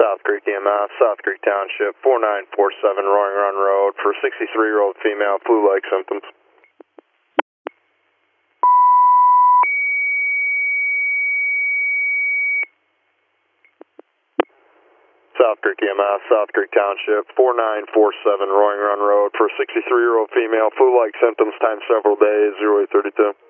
South Creek EMS, South Creek Township, 4947 Roaring Run Road for 63-year-old female, flu-like symptoms. South Creek EMS, South Creek Township, 4947 Roaring Run Road for 63-year-old female, flu-like symptoms, time several days, 0832.